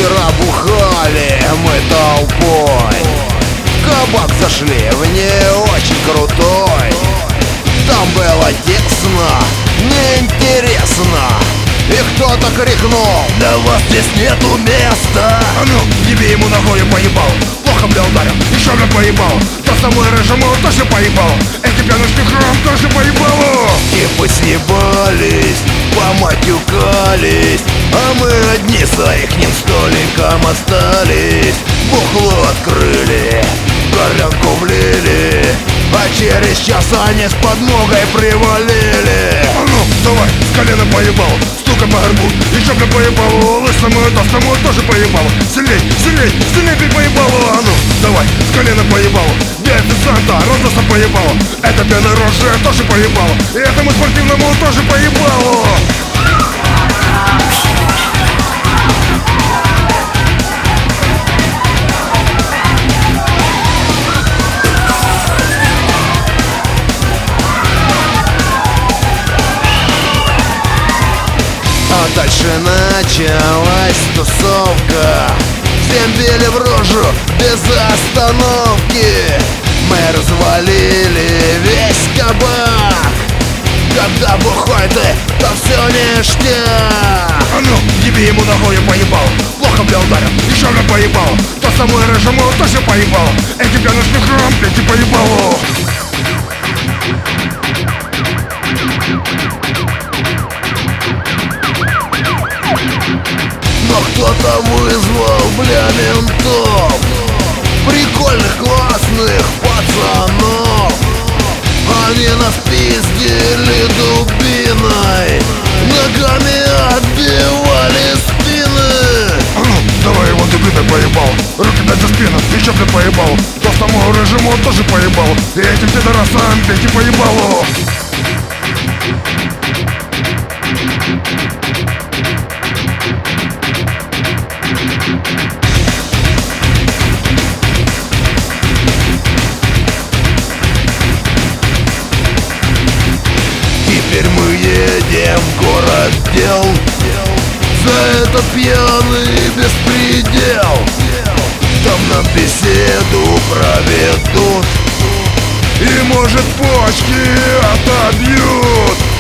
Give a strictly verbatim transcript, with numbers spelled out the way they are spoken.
Вчера бухали мы толпой, в кабак зашли в не очень крутой. Там было тесно, неинтересно, и кто-то крикнул: для вас здесь нету места. А ну, еби ему ногой поебал. Плохо, бля, ударил, еще, бля, поебал. То самое рыжему тоже поебал. Эти пьянушки храм тоже поебало. Типы съебались, поматюкались, а мы одни за ихним столиком остались. Бухло открыли, горянку влили, а через час они с подмогой привалили. А ну, давай, с колена поебал, стуком по горбу, еще, бля, поебал. Лысому и толстому тоже поебал. Сильней, сильней, сильней, бля, поебал. А ну, давай, с колена поебал. Где официанта, Розоса поебал. Это пьяная рожа тоже поебал. И этому спортивному тоже поебал. А дальше началась тусовка. Всем били в рожу без остановки. Мы развалили весь кабак. Когда бухой ты, то все ништяк. А ну, еби ему ногой поебал. Плохо, бля, ударил, еще, бля, поебал. То самое рыжему тоже поебал. Эти пьянушки храм, эти поебало. Но кто-то вызвал, бля, ментов, прикольных, классных пацанов. Они нас пиздили дубиной, ногами отбивали спины. А ну, давай его дубиной поебал. Руки дать за спину, еще, бля, поебал. Толстому рыжему тоже поебал. И этим пидорасам пяти поебало. Теперь мы едем в город дел, за этот пьяный беспредел. Там нам беседу проведут и, может, почки отобьют.